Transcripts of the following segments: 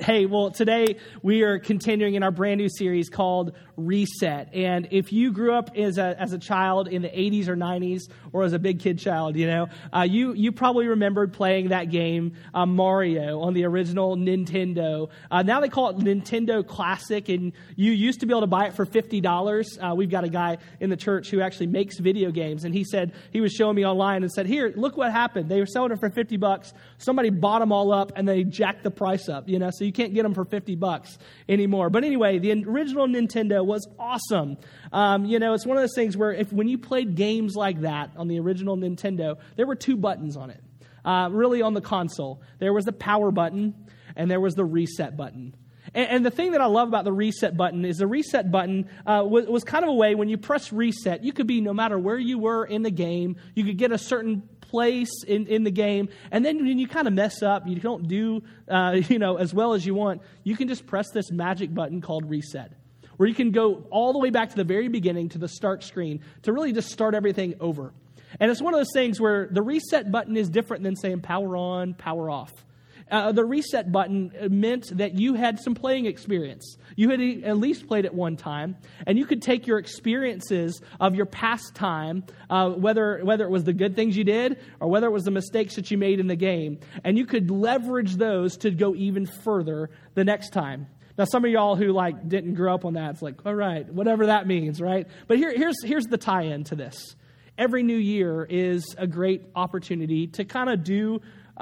Hey, well, today we are continuing in our brand new series called Reset. And if you grew up as a child in the 80s or 90s, or as a big kid child, you probably remembered playing that game, Mario, on the original Nintendo. Now they call it Nintendo Classic, and you used to be able to buy it for $50. We've got a guy in the church who actually makes video games, and he said, he was showing me online and said, here, look what happened. They were selling it for $50. Somebody bought them all up, and they jacked the price up, so you can't get them for $50 anymore. But anyway, the original Nintendo was awesome. It's one of those things where when you played games like that on the original Nintendo, there were two buttons on it, really on the console. There was the power button, and there was the reset button. And the thing that I love about the reset button is the reset button was kind of a way when you press reset, you could be no matter where you were in the game, you could get a certain place in the game, and then when you kind of mess up, you don't do as well as you want, you can just press this magic button called reset, where you can go all the way back to the very beginning to the start screen to really just start everything over. And it's one of those things where the reset button is different than saying power on, power off. The reset button meant that you had some playing experience. You had at least played it one time, and you could take your experiences of your past time, whether it was the good things you did or whether it was the mistakes that you made in the game, and you could leverage those to go even further the next time. Now, some of y'all who didn't grow up on that, it's like, all right, whatever that means, right? But here's the tie-in to this. Every new year is a great opportunity to kind of do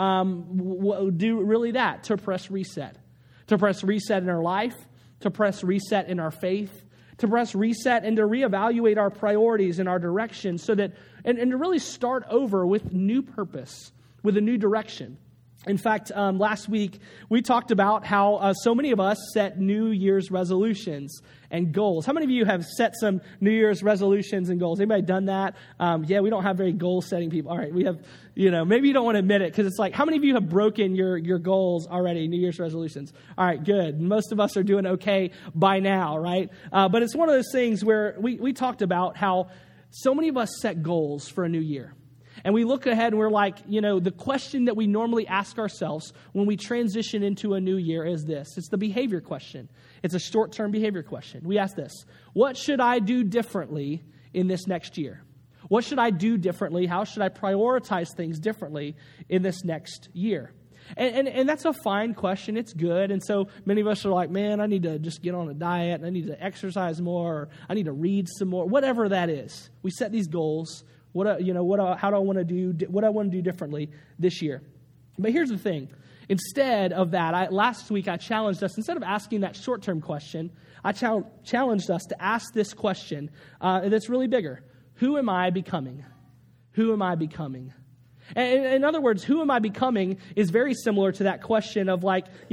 really that, to press reset. To press reset in our life, to press reset in our faith, to press reset and to reevaluate our priorities and our direction so that, and to really start over with new purpose, with a new direction. In fact, last week, we talked about how so many of us set New Year's resolutions and goals. How many of you have set some New Year's resolutions and goals? Anybody done that? Yeah, we don't have very goal-setting people. All right, we have, maybe you don't want to admit it because it's like, how many of you have broken your goals already, New Year's resolutions? All right, good. Most of us are doing okay by now, right? But it's one of those things where we talked about how so many of us set goals for a new year. And we look ahead and we're like, the question that we normally ask ourselves when we transition into a new year is this. It's the behavior question. It's a short-term behavior question. We ask this: what should I do differently in this next year? What should I do differently? How should I prioritize things differently in this next year? And that's a fine question. It's good. And so many of us are like, man, I need to just get on a diet. I need to exercise more. Or I need to read some more. Whatever that is. We set these goals. How do I want to do? What I want to do differently this year? But here's the thing: instead of that, last week I challenged us. Instead of asking that short-term question, I challenged us to ask this question that's really bigger: who am I becoming? Who am I becoming? And in other words, who am I becoming is very similar to that question of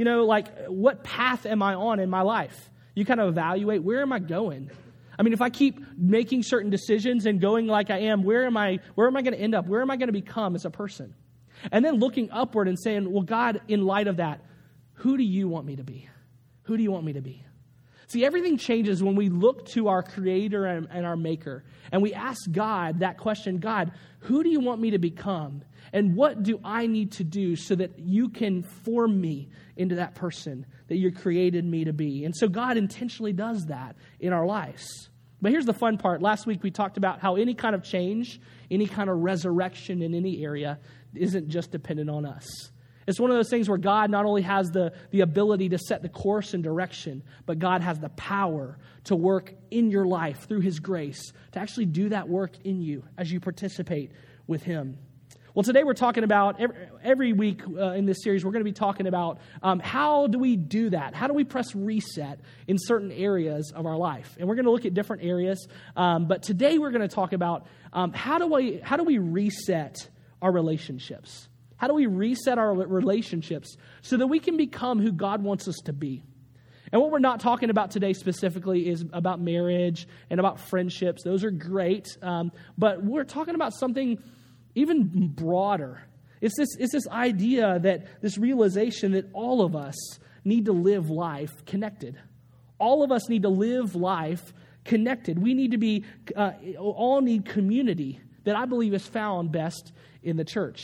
what path am I on in my life? You kind of evaluate, where am I going? I mean, if I keep making certain decisions and going like I am, where am I going to end up? Where am I going to become as a person? And then looking upward and saying, well, God, in light of that, who do you want me to be? Who do you want me to be? See, everything changes when we look to our Creator and our Maker, and we ask God that question: God, who do you want me to become? And what do I need to do so that you can form me into that person that you created me to be? And so God intentionally does that in our lives. But here's the fun part. Last week we talked about how any kind of change, any kind of resurrection in any area isn't just dependent on us. It's one of those things where God not only has the ability to set the course and direction, but God has the power to work in your life through His grace, to actually do that work in you as you participate with Him. Well, today we're talking about, every week in this series, we're going to be talking about how do we do that? How do we press reset in certain areas of our life? And we're going to look at different areas. But today we're going to talk about how do we reset our relationships? How do we reset our relationships so that we can become who God wants us to be? And what we're not talking about today specifically is about marriage and about friendships. Those are great. But we're talking about something even broader. It's this idea that this realization that all of us need to live life connected. All of us need to live life connected. We need to be, all need community that I believe is found best in the church.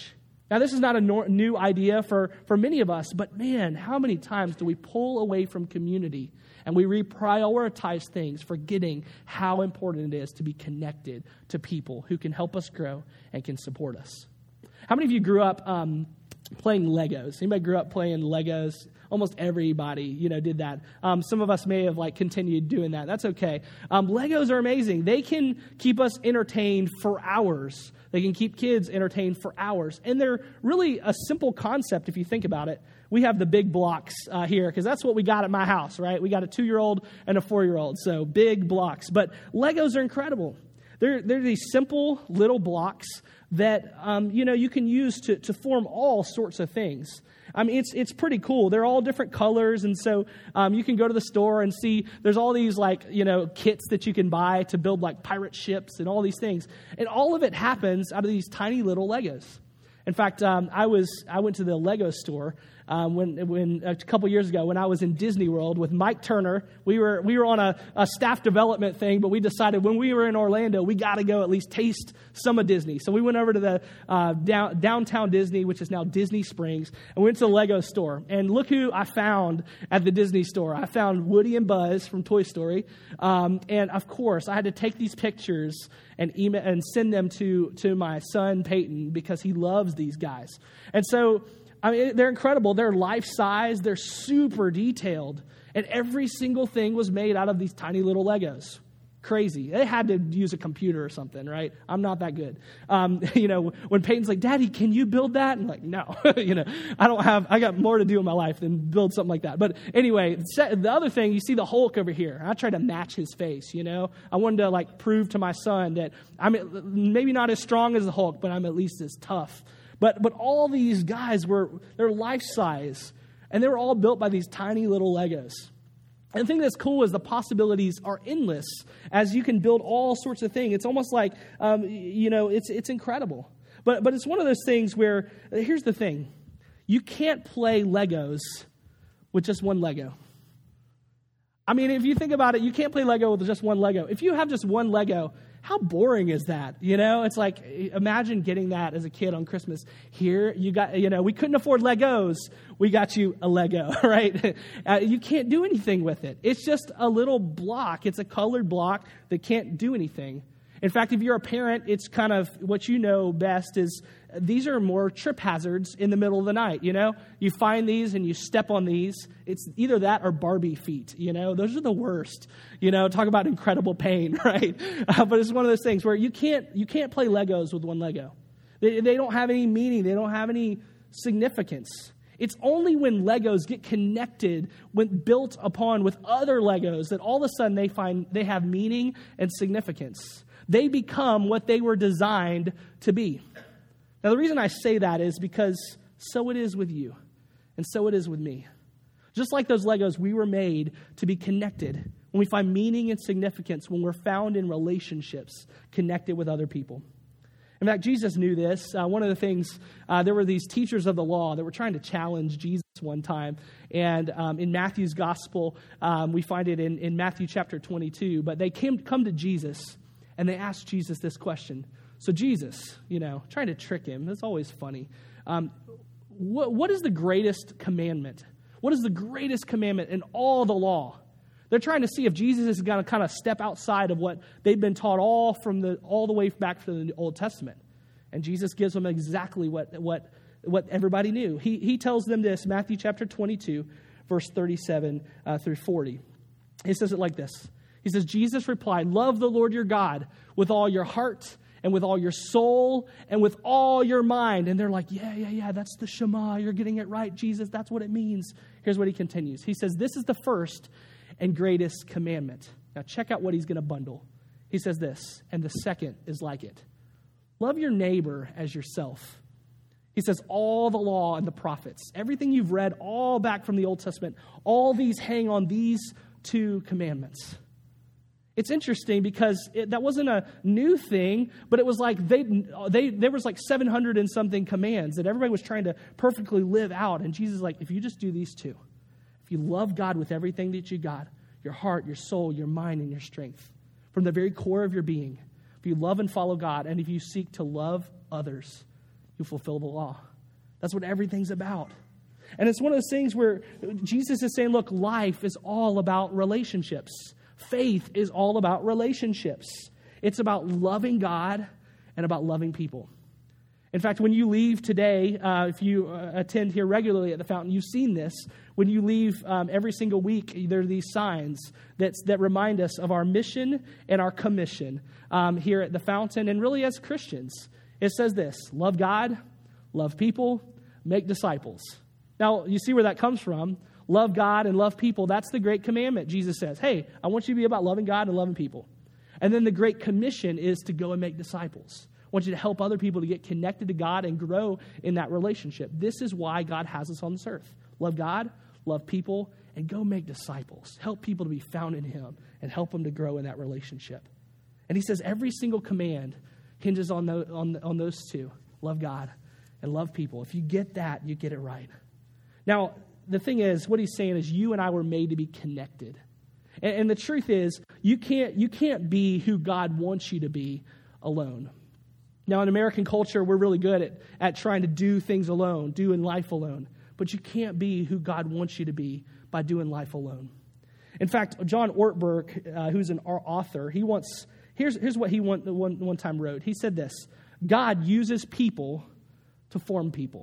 Now, this is not a new idea for many of us, but man, how many times do we pull away from community and we reprioritize things, forgetting how important it is to be connected to people who can help us grow and can support us? How many of you grew up playing Legos? Anybody grew up playing Legos? Almost everybody, did that. Some of us may have continued doing that. That's okay. Legos are amazing. They can keep us entertained for hours. They can keep kids entertained for hours. And they're really a simple concept if you think about it. We have the big blocks here because that's what we got at my house, right? We got a 2-year-old and a 4-year-old, so big blocks. But Legos are incredible. They're these simple little blocks that, you can use to form all sorts of things. I mean, it's pretty cool. They're all different colors, and so you can go to the store and see there's all these kits that you can buy to build pirate ships and all these things, and all of it happens out of these tiny little Legos. In fact, I went to the Lego store when a couple years ago when I was in Disney World with Mike Turner. We were on a staff development thing, but we decided when we were in Orlando, we got to go at least taste some of Disney. So we went over to the downtown Disney, which is now Disney Springs, and went to the Lego store. And look who I found at the Disney store. I found Woody and Buzz from Toy Story. And of course, I had to take these pictures and email and send them to my son Peyton because he loves these guys. And so, I mean, they're incredible. They're life size. They're super detailed, and every single thing was made out of these tiny little Legos. Crazy. They had to use a computer or something, right? I'm not that good. When Peyton's like, "Daddy, can you build that?" I'm like, "No, I got more to do in my life than build something like that." But anyway, the other thing, you see the Hulk over here. I tried to match his face, I wanted to prove to my son that I'm maybe not as strong as the Hulk, but I'm at least as tough. But all these guys they're life size, and they were all built by these tiny little Legos. And the thing that's cool is the possibilities are endless as you can build all sorts of things. It's almost like, it's incredible. But it's one of those things where, here's the thing. You can't play Legos with just one Lego. I mean, if you think about it, you can't play Lego with just one Lego. If you have just one Lego, how boring is that? It's like, imagine getting that as a kid on Christmas. Here, you got, we couldn't afford Legos. We got you a Lego, right? You can't do anything with it. It's just a little block. It's a colored block that can't do anything. In fact, if you're a parent, it's kind of what you know best is these are more trip hazards in the middle of the night, You find these and you step on these. It's either that or Barbie feet, Those are the worst, Talk about incredible pain, right? But it's one of those things where you can't play Legos with one Lego. They don't have any meaning. They don't have any significance. It's only when Legos get connected, when built upon with other Legos, that all of a sudden they find they have meaning and significance. They become what they were designed to be. Now, the reason I say that is because so it is with you, and so it is with me. Just like those Legos, we were made to be connected. When we find meaning and significance, when we're found in relationships, connected with other people. In fact, Jesus knew this. One of the things, there were these teachers of the law that were trying to challenge Jesus one time. And in Matthew's gospel, we find it in Matthew chapter 22. But they come to Jesus, and they asked Jesus this question. So Jesus, trying to trick him. That's always funny. What is the greatest commandment? What is the greatest commandment in all the law? They're trying to see if Jesus is going to kind of step outside of what they've been taught all the way back from the Old Testament. And Jesus gives them exactly what everybody knew. He tells them this, Matthew chapter 22, verse 37 through 40. He says it like this. He says, Jesus replied, "Love the Lord your God with all your heart and with all your soul and with all your mind." And they're like, yeah, that's the Shema. You're getting it right, Jesus. That's what it means. Here's what he continues. He says, "This is the first and greatest commandment." Now check out what he's going to bundle. He says this, "And the second is like it. Love your neighbor as yourself." He says all the law and the prophets, everything you've read all back from the Old Testament, all these hang on these two commandments. It's interesting because that wasn't a new thing, but it was like there was like 700 and something commands that everybody was trying to perfectly live out. And Jesus is like, if you just do these two, if you love God with everything that you got, your heart, your soul, your mind, and your strength, from the very core of your being, if you love and follow God, and if you seek to love others, you fulfill the law. That's what everything's about. And it's one of those things where Jesus is saying, look, life is all about relationships. Faith is all about relationships. It's about loving God and about loving people. In fact, when you leave today, if you attend here regularly at the Fountain, you've seen this. When you leave every single week, there are these signs that remind us of our mission and our commission here at the Fountain, and really as Christians. It says this: love God, love people, make disciples. Now, you see where that comes from. Love God and love people. That's the great commandment. Jesus says, hey, I want you to be about loving God and loving people. And then the great commission is to go and make disciples. I want you to help other people to get connected to God and grow in that relationship. This is why God has us on this earth. Love God, love people, and go make disciples. Help people to be found in Him and help them to grow in that relationship. And He says every single command hinges on those two. Love God and love people. If you get that, you get it right. Now, the thing is, what He's saying is you and I were made to be connected. And the truth is, you can't be who God wants you to be alone. Now, in American culture, we're really good at trying to do things alone, doing life alone. But you can't be who God wants you to be by doing life alone. In fact, John Ortberg, who's an author, here's what he one time wrote. He said this: God uses people to form people.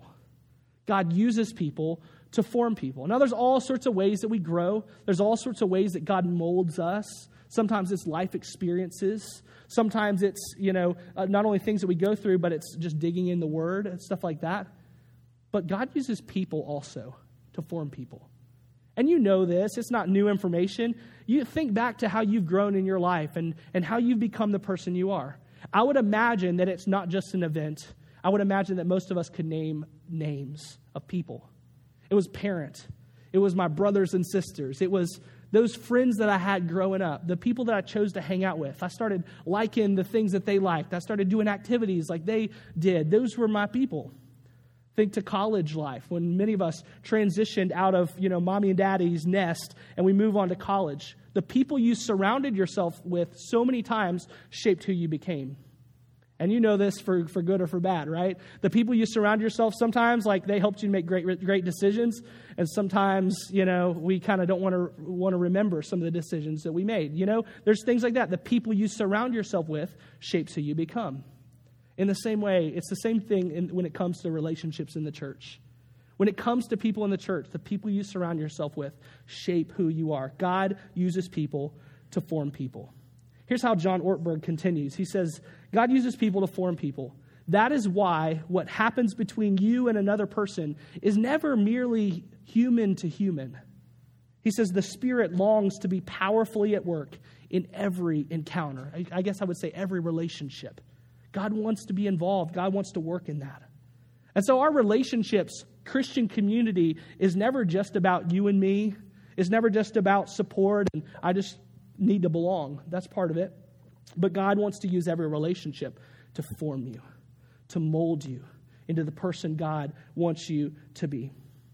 God uses people to form people. Now, there's all sorts of ways that we grow. There's all sorts of ways that God molds us. Sometimes it's life experiences. Sometimes it's, not only things that we go through, but it's just digging in the Word and stuff like that. But God uses people also to form people. And you know this. It's not new information. You think back to how you've grown in your life and how you've become the person you are. I would imagine that it's not just an event. I would imagine that most of us could name names of people. It was parents. It was my brothers and sisters. It was those friends that I had growing up, the people that I chose to hang out with. I started liking the things that they liked. I started doing activities like they did. Those were my people. Think to college life, when many of us transitioned out of, mommy and daddy's nest and we move on to college. The people you surrounded yourself with so many times shaped who you became. And you know this for good or for bad, right? The people you surround yourself, sometimes they helped you make great decisions, and sometimes we kind of don't want to remember some of the decisions that we made. There's things like that. The people you surround yourself with shapes who you become. In the same way, it's the same thing when it comes to relationships in the church. When it comes to people in the church, the people you surround yourself with shape who you are. God uses people to form people. Here's how John Ortberg continues. He says, God uses people to form people. That is why what happens between you and another person is never merely human to human. He says the Spirit longs to be powerfully at work in every encounter. I guess I would say every relationship. God wants to be involved. God wants to work in that. And so our relationships, Christian community, is never just about you and me. It's never just about support and I just need to belong. That's part of it. But God wants to use every relationship to form you, to mold you into the person God wants you to be.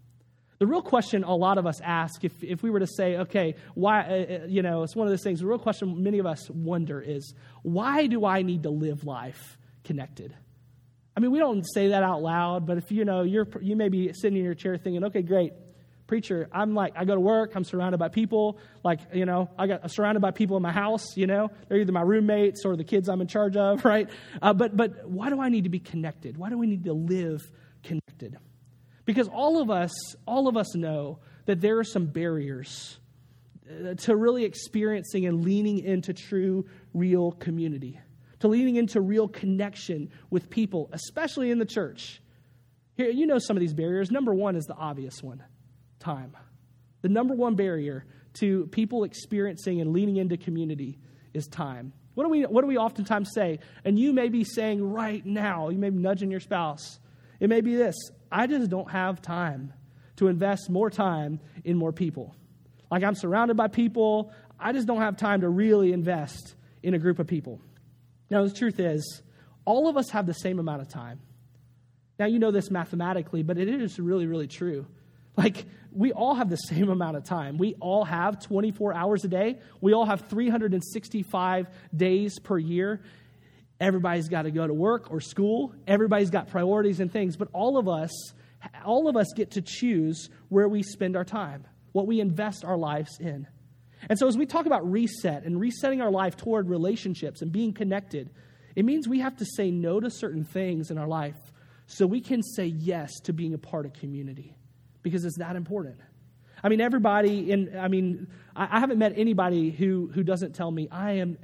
The real question a lot of us ask, if we were to say, okay, why, it's one of those things, the real question many of us wonder is, why do I need to live life connected? I mean, we don't say that out loud, but if you may be sitting in your chair thinking, okay, great, preacher, I go to work, I'm surrounded by people, I'm surrounded by people in my house, they're either my roommates or the kids I'm in charge of, right? But why do I need to be connected? Why do we need to live connected? Because all of us know that there are some barriers to really experiencing and leaning into true, real community, to leaning into real connection with people, especially in the church. Here, some of these barriers. Number one is the obvious one. Time. The number one barrier to people experiencing and leaning into community is time. What do we oftentimes say? And you may be saying right now, you may be nudging your spouse. It may be this: I just don't have time to invest more time in more people. I'm surrounded by people. I just don't have time to really invest in a group of people. Now, the truth is, all of us have the same amount of time. Now, you know this mathematically, but it is really, really true. We all have the same amount of time. We all have 24 hours a day. We all have 365 days per year. Everybody's got to go to work or school. Everybody's got priorities and things. But all of us all of us get to choose where we spend our time, what we invest our lives in. And so as we talk about reset and resetting our life toward relationships and being connected, it means we have to say no to certain things in our life so we can say yes to being a part of community, because it's that important. I mean, I haven't met anybody who doesn't tell me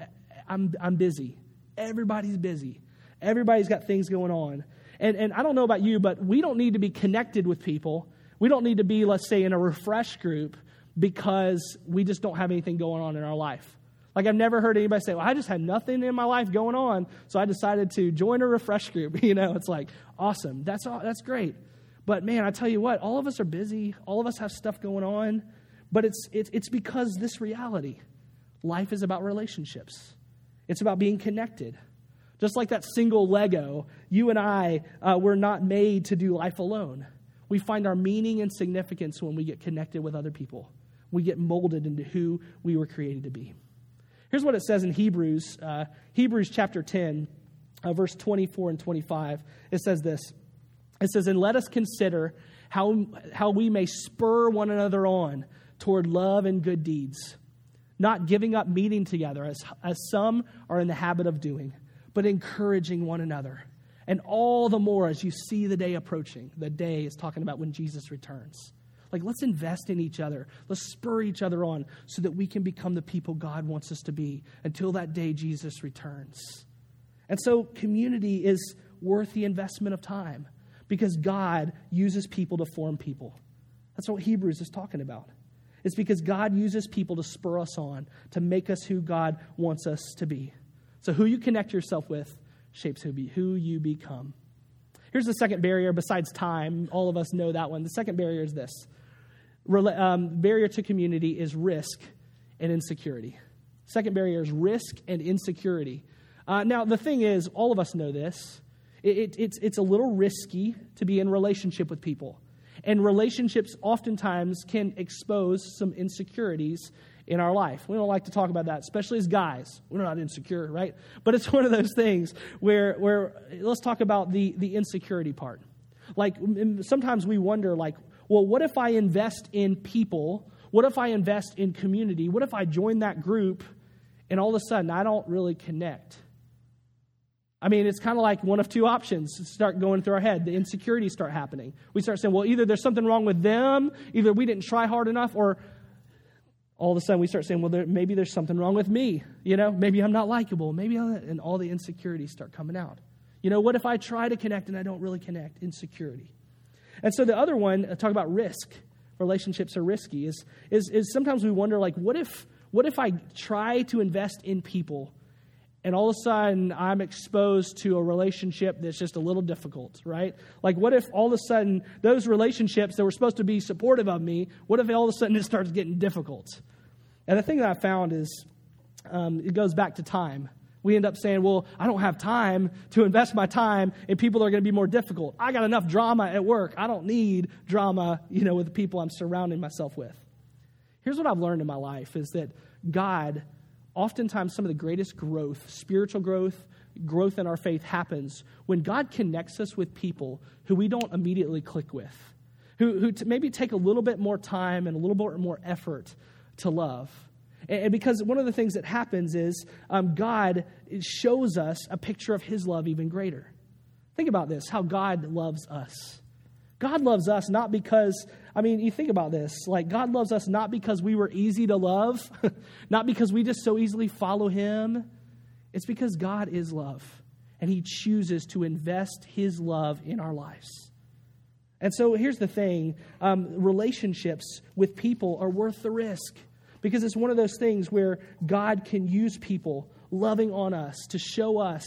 I'm busy. Everybody's busy. Everybody's got things going on. And I don't know about you, but we don't need to be connected with people. We don't need to be, let's say, in a refresh group because we just don't have anything going on in our life. Like, I've never heard anybody say, well, I just had nothing in my life going on, so I decided to join a refresh group. It's like, awesome. That's great. But man, I tell you what, all of us are busy. All of us have stuff going on. But it's because this reality. Life is about relationships. It's about being connected. Just like that single Lego, you and I were not made to do life alone. We find our meaning and significance when we get connected with other people. We get molded into who we were created to be. Here's what it says in Hebrews chapter 10, verse 24 and 25. It says this. It says, and let us consider how we may spur one another on toward love and good deeds, not giving up meeting together as some are in the habit of doing, but encouraging one another. And all the more as you see the day approaching. The day is talking about when Jesus returns. Like, let's invest in each other. Let's spur each other on so that we can become the people God wants us to be until that day Jesus returns. And so community is worth the investment of time because God uses people to form people. That's what Hebrews is talking about. It's because God uses people to spur us on, to make us who God wants us to be. So who you connect yourself with shapes who you become. Here's the second barrier besides time. All of us know that one. The second barrier is this. Barrier to community is risk and insecurity. Second barrier is risk and insecurity. Now, the thing is, all of us know this. It's a little risky to be in relationship with people. And relationships oftentimes can expose some insecurities in our life. We don't like to talk about that, especially as guys. We're not insecure, right? But it's one of those things where let's talk about the insecurity part. Like, sometimes we wonder, like, well, what if I invest in people? What if I invest in community? What if I join that group and all of a sudden I don't really connect? I mean, it's kind of like one of two options start going through our head. The insecurities start happening. We start saying, well, either there's something wrong with them, either we didn't try hard enough, or all of a sudden we start saying, well, maybe there's something wrong with me. Maybe I'm not likable. And all the insecurities start coming out. What if I try to connect and I don't really connect? Insecurity. And so the other one, talk about risk. Relationships are risky. Is sometimes we wonder, like, what if I try to invest in people and all of a sudden I'm exposed to a relationship that's just a little difficult, right? Like, what if all of a sudden those relationships that were supposed to be supportive of me, what if all of a sudden it starts getting difficult? And the thing that I found is it goes back to time. We end up saying, well, I don't have time to invest my time in people that are going to be more difficult. I got enough drama at work. I don't need drama, with the people I'm surrounding myself with. Here's what I've learned in my life is that God, oftentimes some of the greatest growth, spiritual growth in our faith happens when God connects us with people who we don't immediately click with, who maybe take a little bit more time and a little bit more effort to love. And because one of the things that happens is God shows us a picture of his love even greater. Think about this, how God loves us. God loves us not because, you think about this, like God loves us not because we were easy to love, not because we just so easily follow him. It's because God is love, and he chooses to invest his love in our lives. And so here's the thing, relationships with people are worth the risk. Because it's one of those things where God can use people loving on us to show us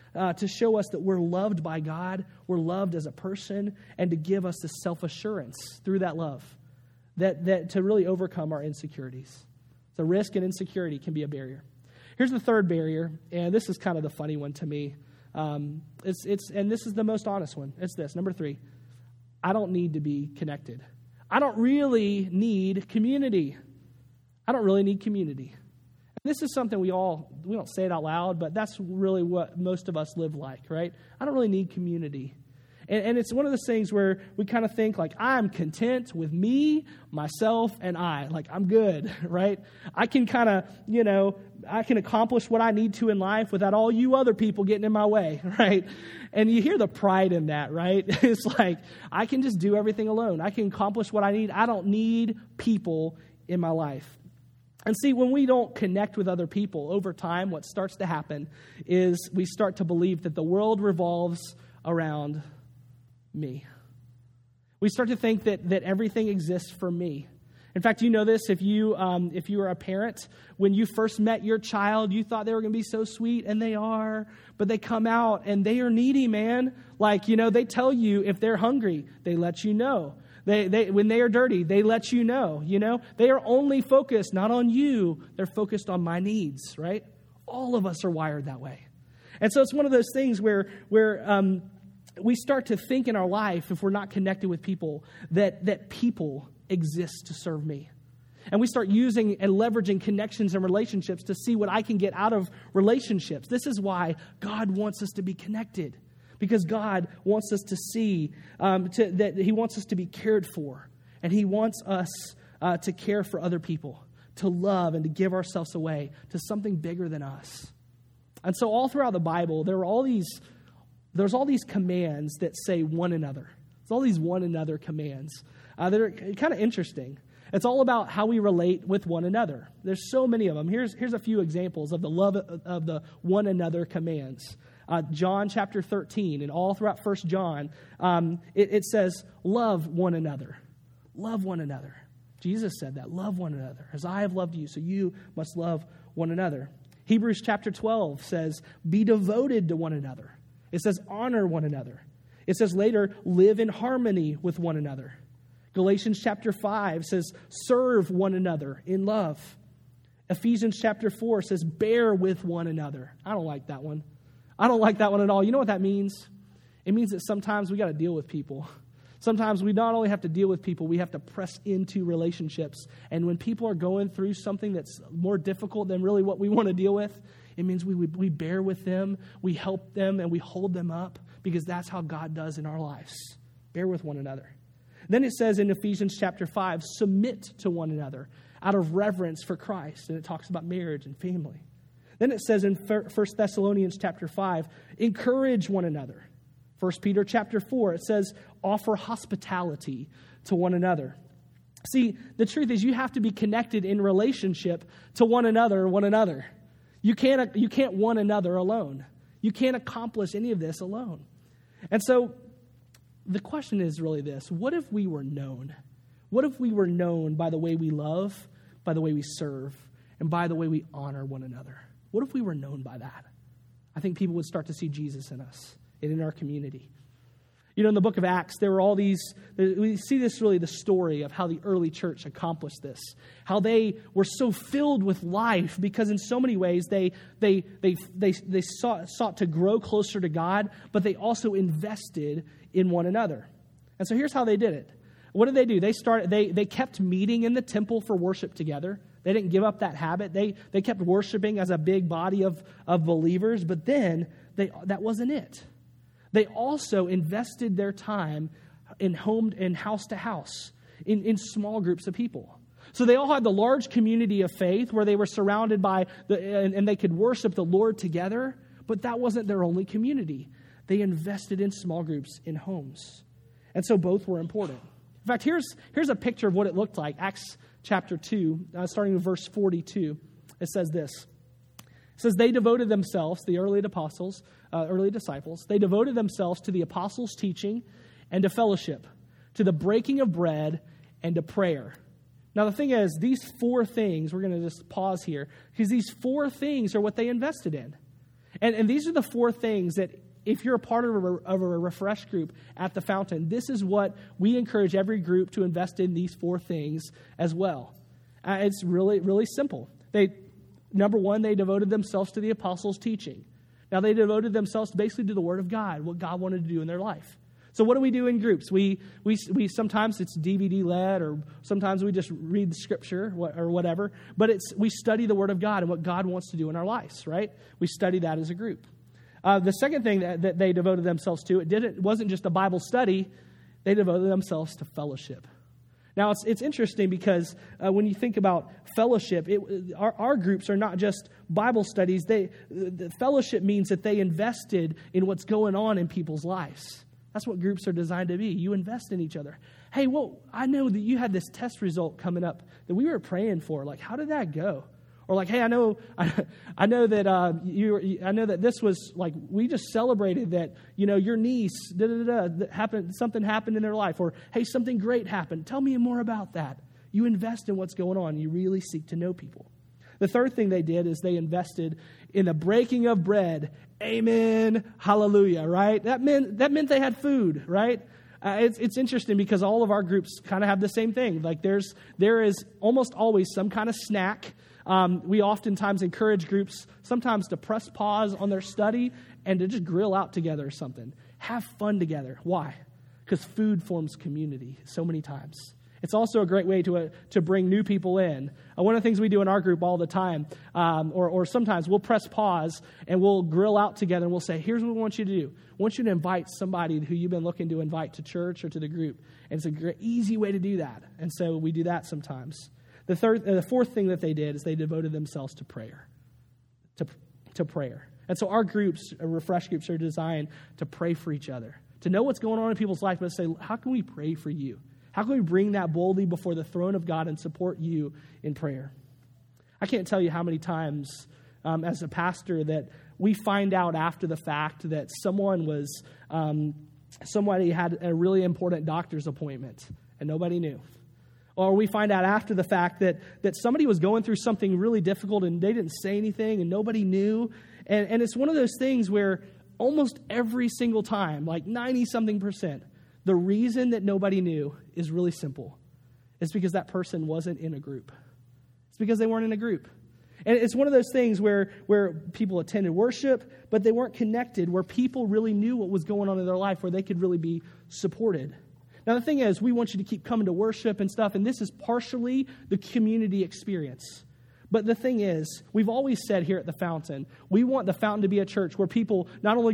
that we're loved by God, we're loved as a person, and to give us the self-assurance through that love that to really overcome our insecurities. So risk and insecurity can be a barrier. Here's the third barrier, and this is kind of the funny one to me. And this is the most honest one. It's this, number 3. I don't need to be connected. I don't really need community. I don't really need community. And this is something we don't say it out loud, but that's really what most of us live like, right? I don't really need community. And it's one of those things where we kind of think like, I'm content with me, myself, and I. Like, I'm good, right? I can kind of, I can accomplish what I need to in life without all you other people getting in my way, right? And you hear the pride in that, right? It's like, I can just do everything alone. I can accomplish what I need. I don't need people in my life. And see, when we don't connect with other people over time, what starts to happen is we start to believe that the world revolves around me. We start to think that everything exists for me. In fact, you know this, if you are a parent, when you first met your child, you thought they were going to be so sweet, and they are, but they come out and they are needy, man. Like, they tell you if they're hungry, they let you know. They when they are dirty, they let you know, They are only focused not on you, they're focused on my needs, right? All of us are wired that way. And so it's one of those things where we start to think in our life, if we're not connected with people, that people exist to serve me. And we start using and leveraging connections and relationships to see what I can get out of relationships. This is why God wants us to be connected. Because God wants us to see that He wants us to be cared for. And He wants us to care for other people, to love and to give ourselves away to something bigger than us. And so all throughout the Bible, there's all these commands that say one another. There's all these one another commands that are kind of interesting. It's all about how we relate with one another. There's so many of them. Here's a few examples of the love of the one another commands. John chapter 13, and all throughout 1 John, it says, love one another. Love one another. Jesus said that. Love one another. As I have loved you, so you must love one another. Hebrews chapter 12 says, be devoted to one another. It says, honor one another. It says later, live in harmony with one another. Galatians chapter 5 says, serve one another in love. Ephesians chapter 4 says, bear with one another. I don't like that one. I don't like that one at all. You know what that means? It means that sometimes we got to deal with people. Sometimes we not only have to deal with people, we have to press into relationships. And when people are going through something that's more difficult than really what we want to deal with, it means we bear with them, we help them, and we hold them up, because that's how God does in our lives. Bear with one another. Then it says in Ephesians chapter 5, submit to one another out of reverence for Christ. And it talks about marriage and family. Then it says in 1 Thessalonians chapter 5, encourage one another. 1 Peter chapter 4, it says, offer hospitality to one another. See, the truth is you have to be connected in relationship to one another. You can't one another alone. You can't accomplish any of this alone. And so the question is really this: what if we were known? What if we were known by the way we love, by the way we serve, and by the way we honor one another? What if we were known by that? I think people would start to see Jesus in us and in our community. In the book of Acts, there were all these, we see this really the story of how the early church accomplished this. How they were so filled with life because in so many ways they sought to grow closer to God, but they also invested in one another. And so here's how they did it. What did they do? They kept meeting in the temple for worship together. They didn't give up that habit. They kept worshiping as a big body of believers, but then that wasn't it. They also invested their time in house to house, in small groups of people. So they all had the large community of faith where they were surrounded by and they could worship the Lord together, but that wasn't their only community. They invested in small groups in homes. And so both were important. In fact, here's a picture of what it looked like. Acts chapter 2, starting with verse 42. It says this. It says, they devoted themselves, the early disciples, they devoted themselves to the apostles' teaching and to fellowship, to the breaking of bread and to prayer. Now, the thing is, these four things, we're going to just pause here, because these four things are what they invested in. And these are the four things that, if you're a part of a refresh group at the Fountain, this is what we encourage every group to invest in, these four things as well. It's really, really simple. Number one, they devoted themselves to the apostles' teaching. Now, they devoted themselves basically to the Word of God, what God wanted to do in their life. So what do we do in groups? We sometimes it's DVD-led, or sometimes we just read the Scripture or whatever, but we study the Word of God and what God wants to do in our lives, right? We study that as a group. The second thing that they devoted themselves to, it wasn't just a Bible study. They devoted themselves to fellowship. Now, it's interesting because when you think about fellowship, our groups are not just Bible studies. The fellowship means that they invested in what's going on in people's lives. That's what groups are designed to be. You invest in each other. Hey, well, I know that you had this test result coming up that we were praying for. Like, how did that go? Or like, hey, I know that I know that this was like we just celebrated that your niece something happened in their life, or hey, something great happened. Tell me more about that. You invest in what's going on. You really seek to know people. The third thing they did is they invested in the breaking of bread. Amen, hallelujah. Right? That meant they had food. Right? It's interesting because all of our groups kind of have the same thing. Like there is almost always some kind of snack. We oftentimes encourage groups sometimes to press pause on their study and to just grill out together or something. Have fun together. Why? Because food forms community so many times. It's also a great way to bring new people in. One of the things we do in our group all the time, or sometimes we'll press pause and we'll grill out together and we'll say, here's what we want you to do. I want you to invite somebody who you've been looking to invite to church or to the group. And it's a great, easy way to do that. And so we do that sometimes. The fourth thing that they did is they devoted themselves to prayer. To prayer. And so our groups, refresh groups, are designed to pray for each other, to know what's going on in people's life, but to say, how can we pray for you? How can we bring that boldly before the throne of God and support you in prayer? I can't tell you how many times as a pastor that we find out after the fact that somebody had a really important doctor's appointment and nobody knew. Or we find out after the fact that somebody was going through something really difficult and they didn't say anything and nobody knew. And it's one of those things where almost every single time, like 90-something%, the reason that nobody knew is really simple. It's because that person wasn't in a group. It's because they weren't in a group. And it's one of those things where people attended worship, but they weren't connected, where people really knew what was going on in their life, where they could really be supported. Now, the thing is, we want you to keep coming to worship and stuff, and this is partially the community experience. But the thing is, we've always said here at the Fountain, we want the Fountain to be a church where people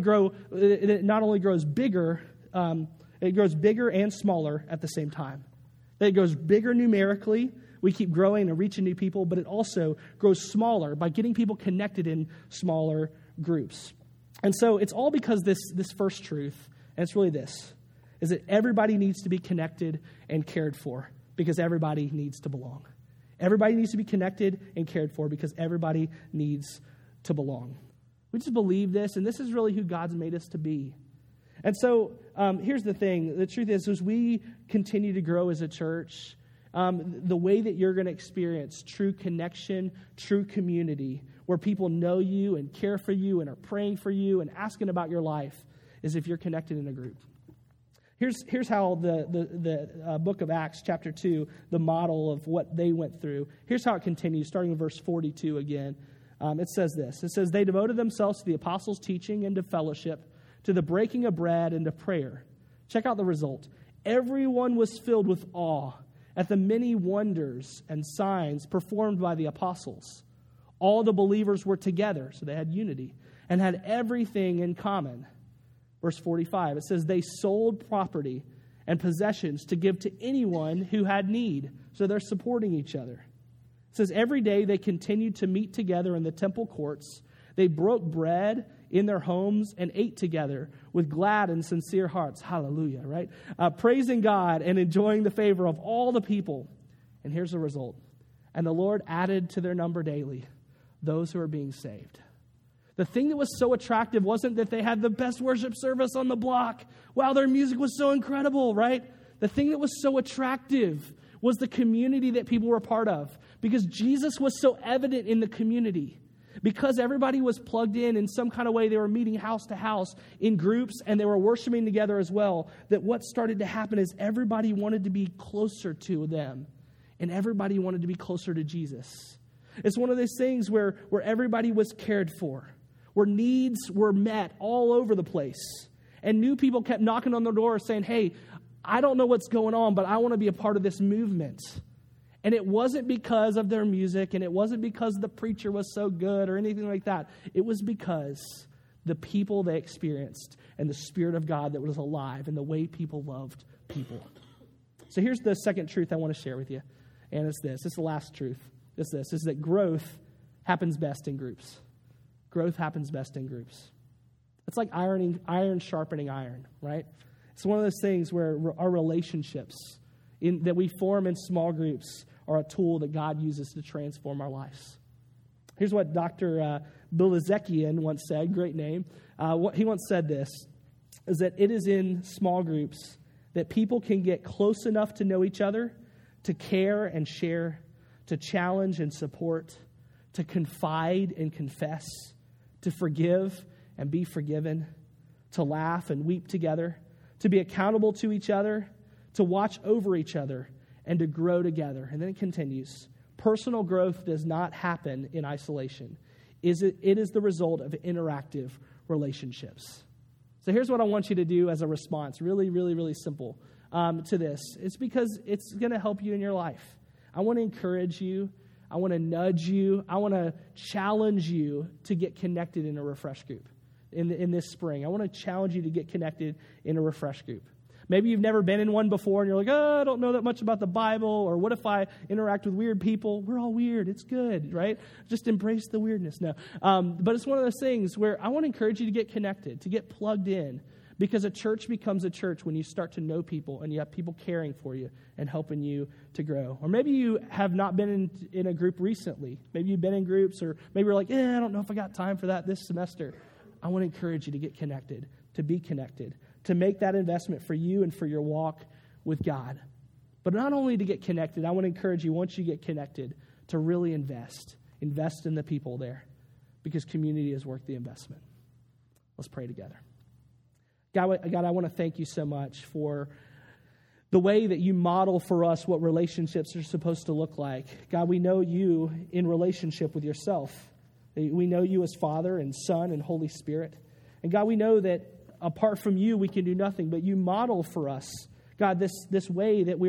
it grows bigger, it grows bigger and smaller at the same time. It grows bigger numerically. We keep growing and reaching new people, but it also grows smaller by getting people connected in smaller groups. And so it's all because this first truth, and it's really this, is that everybody needs to be connected and cared for because everybody needs to belong. Everybody needs to be connected and cared for because everybody needs to belong. We just believe this, and this is really who God's made us to be. And so here's the thing. The truth is, as we continue to grow as a church, the way that you're going to experience true connection, true community, where people know you and care for you and are praying for you and asking about your life, is if you're connected in a group. Here's how the book of Acts, chapter 2, the model of what they went through. Here's how it continues, starting in verse 42 again. It says this. It says, they devoted themselves to the apostles' teaching and to fellowship, to the breaking of bread and to prayer. Check out the result. Everyone was filled with awe at the many wonders and signs performed by the apostles. All the believers were together, so they had unity, and had everything in common. Verse 45, it says, they sold property and possessions to give to anyone who had need. So they're supporting each other. It says, every day they continued to meet together in the temple courts. They broke bread in their homes and ate together with glad and sincere hearts. Hallelujah, right? Praising God and enjoying the favor of all the people. And here's the result. And the Lord added to their number daily those who are being saved. The thing that was so attractive wasn't that they had the best worship service on the block. Wow, their music was so incredible, right? The thing that was so attractive was the community that people were a part of, because Jesus was so evident in the community. Because everybody was plugged in some kind of way, they were meeting house to house in groups, and they were worshiping together as well, that what started to happen is everybody wanted to be closer to them, and everybody wanted to be closer to Jesus. It's one of those things where everybody was cared for, where needs were met all over the place. And new people kept knocking on the door saying, hey, I don't know what's going on, but I want to be a part of this movement. And it wasn't because of their music, and it wasn't because the preacher was so good or anything like that. It was because the people they experienced and the Spirit of God that was alive and the way people loved people. So here's the second truth I want to share with you, and it's this. It's the last truth. It's this, is that growth happens best in groups. Growth happens best in groups. It's like iron sharpening iron, right? It's one of those things where our relationships that we form in small groups are a tool that God uses to transform our lives. Here's what Dr. Bilezekian once said, great name. He once said this, is that it is in small groups that people can get close enough to know each other, to care and share, to challenge and support, to confide and confess, to forgive and be forgiven, to laugh and weep together, to be accountable to each other, to watch over each other, and to grow together. And then it continues. Personal growth does not happen in isolation. It is the result of interactive relationships. So here's what I want you to do as a response. Really, really, really simple to this. It's because it's going to help you in your life. I want to encourage you. I want to nudge you. I want to challenge you to get connected in a refresh group in this spring. I want to challenge you to get connected in a refresh group. Maybe you've never been in one before and you're like, I don't know that much about the Bible, or what if I interact with weird people? We're all weird. It's good, right? Just embrace the weirdness. No. But it's one of those things where I want to encourage you to get connected, to get plugged in, because a church becomes a church when you start to know people and you have people caring for you and helping you to grow. Or maybe you have not been in a group recently. Maybe you've been in groups, or maybe you're like, I don't know if I got time for that this semester. I want to encourage you to get connected, to be connected, to make that investment for you and for your walk with God. But not only to get connected, I want to encourage you, once you get connected, to really invest in the people there, because community is worth the investment. Let's pray together. God, I want to thank you so much for the way that you model for us what relationships are supposed to look like. God, we know you in relationship with yourself. We know you as Father and Son and Holy Spirit. And God, we know that apart from you, we can do nothing, but you model for us, God, this way that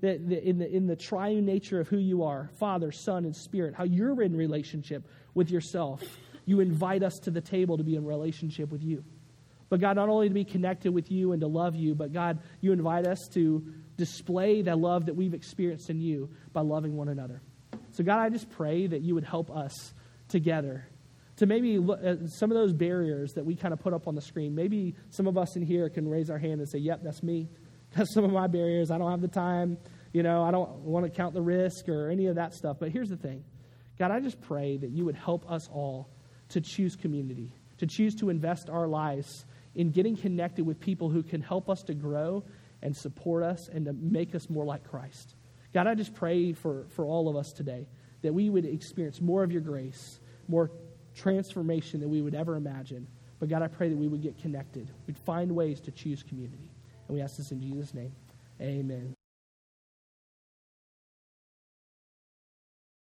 in the triune nature of who you are, Father, Son, and Spirit, how you're in relationship with yourself. You invite us to the table to be in relationship with you. But God, not only to be connected with you and to love you, but God, you invite us to display the love that we've experienced in you by loving one another. So God, I just pray that you would help us together to maybe look at some of those barriers that we kind of put up on the screen. Maybe some of us in here can raise our hand and say, yep, that's me. That's some of my barriers. I don't have the time. I don't want to count the risk or any of that stuff. But here's the thing. God, I just pray that you would help us all to choose community, to choose to invest our lives in getting connected with people who can help us to grow and support us and to make us more like Christ. God, I just pray for all of us today that we would experience more of your grace, more transformation than we would ever imagine. But God, I pray that we would get connected. We'd find ways to choose community. And we ask this in Jesus' name. Amen.